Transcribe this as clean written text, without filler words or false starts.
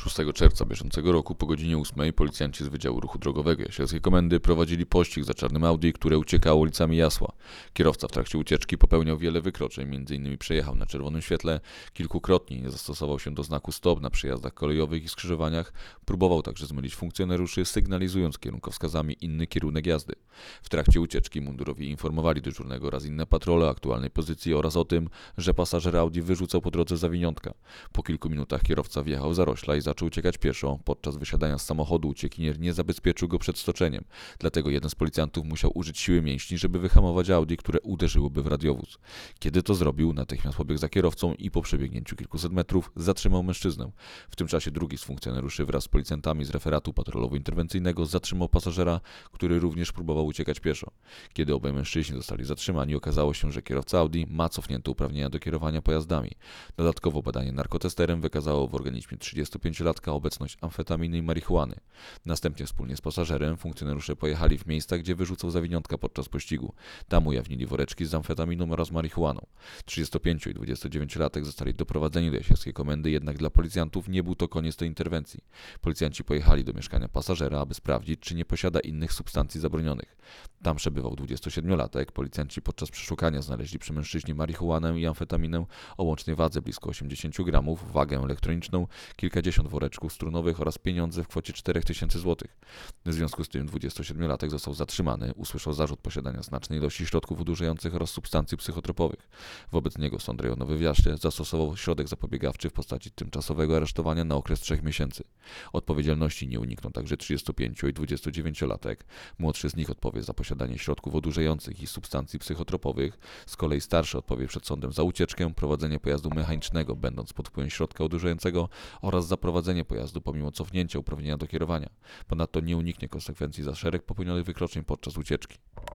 6 czerwca bieżącego roku po godzinie 8 policjanci z Wydziału Ruchu Drogowego Jastrzębskiej Komendy prowadzili pościg za czarnym Audi, które uciekało ulicami Jasła. Kierowca w trakcie ucieczki popełniał wiele wykroczeń, m.in. przejechał na czerwonym świetle, kilkukrotnie nie zastosował się do znaku stop na przejazdach kolejowych i skrzyżowaniach, próbował także zmylić funkcjonariuszy, sygnalizując kierunkowskazami inny kierunek jazdy. W trakcie ucieczki mundurowi informowali dyżurnego oraz inne patrole o aktualnej pozycji oraz o tym, że pasażer Audi wyrzucał po drodze zawiniątka. Po kilku minutach kierowca wjechał w zarośla i zaczął uciekać pieszo. Podczas wysiadania z samochodu uciekinier nie zabezpieczył go przed stoczeniem. Dlatego jeden z policjantów musiał użyć siły mięśni, żeby wyhamować Audi, które uderzyłoby w radiowóz. Kiedy to zrobił, natychmiast pobiegł za kierowcą i po przebiegnięciu kilkuset metrów zatrzymał mężczyznę. W tym czasie drugi z funkcjonariuszy wraz z policjantami z referatu patrolowo-interwencyjnego zatrzymał pasażera, który również próbował uciekać pieszo. Kiedy obaj mężczyźni zostali zatrzymani, okazało się, że kierowca Audi ma cofnięte uprawnienia do kierowania pojazdami. Dodatkowo badanie narkotesterem wykazało w organizmie 35-latka obecność amfetaminy i marihuany. Następnie wspólnie z pasażerem funkcjonariusze pojechali w miejsca, gdzie wyrzucał zawiniątka podczas pościgu. Tam ujawnili woreczki z amfetaminą oraz marihuaną. 35 i 29-latek zostali doprowadzeni do Jastrzębskiej Komendy, jednak dla policjantów nie był to koniec tej interwencji. Policjanci pojechali do mieszkania pasażera, aby sprawdzić, czy nie posiada innych substancji zabronionych. Tam przebywał 27-latek. Policjanci podczas przeszukania znaleźli przy mężczyźnie marihuanę i amfetaminę o łącznej wadze blisko 80 gramów, wagę elektroniczną, kilkadziesiąt woreczków strunowych oraz pieniądze w kwocie 4000 zł. W związku z tym 27-latek został zatrzymany, usłyszał zarzut posiadania znacznej ilości środków odurzających oraz substancji psychotropowych. Wobec niego sąd rejonowy w Jaśle zastosował środek zapobiegawczy w postaci tymczasowego aresztowania na okres 3 miesięcy. Odpowiedzialności nie unikną także 35 i 29-latek. Młodszy z nich odpowie za posiadanie środków odurzających i substancji psychotropowych. Z kolei starszy odpowie przed sądem za ucieczkę, prowadzenie pojazdu mechanicznego będąc pod wpływem środka odurzającego oraz za prowadzenie pojazdu pomimo cofnięcia uprawnienia do kierowania. Ponadto nie uniknie konsekwencji za szereg popełnionych wykroczeń podczas ucieczki.